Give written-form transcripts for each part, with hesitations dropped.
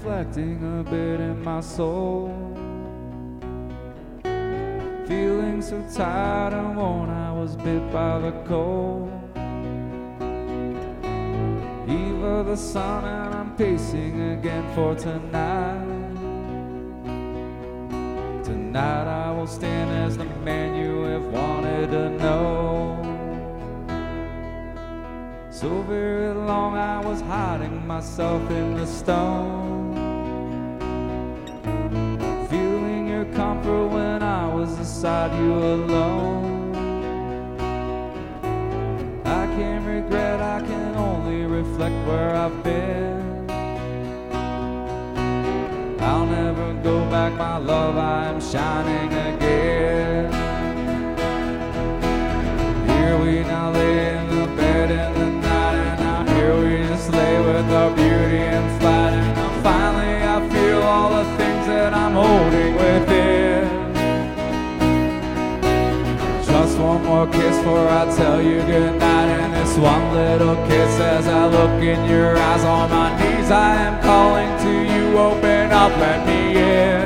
reflecting a bit in my soul. Feeling so tired and worn, I was bit by the cold. Eve of the sun, and I'm pacing again for tonight. Tonight I will stand as the man you have wanted to know. So very long I was hiding myself in the stone, feeling your comfort when I was beside you alone. I can't regret, I can only reflect where I've been. I'll never go back, my love, I am shining again. Here we now lay in the bed in the night, and now here we just lay with our beauty in flight. And now finally I feel all the things that I'm holding within. Just one more kiss before I tell you goodnight, and this one little kiss as I look in your eyes. On my knees I am calling to you, open up, let me in,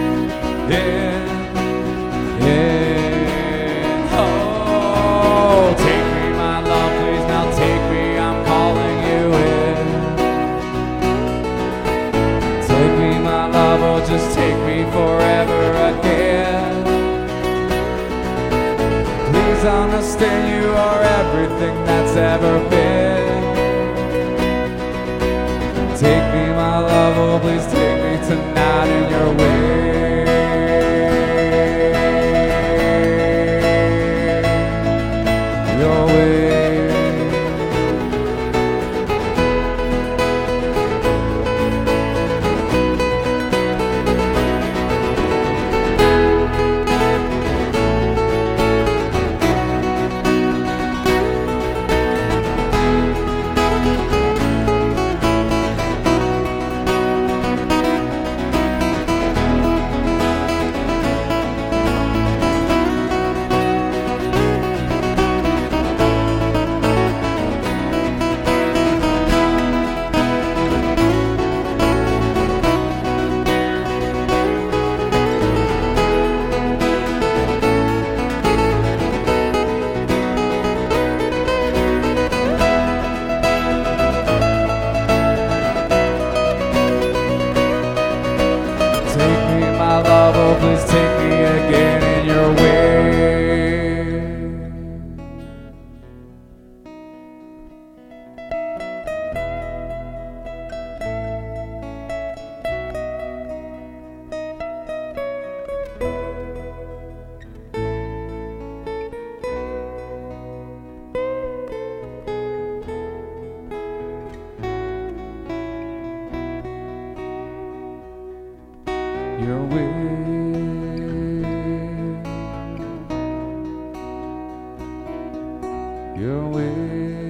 in. Oh, take me, my love, please now take me, I'm calling you in. Take me, my love, or just take me forever again. Please understand you are everything that's ever been. Take me, my love, oh please take me tonight in your way. Your way. Oh, please take me again in your way. Your way. Your way.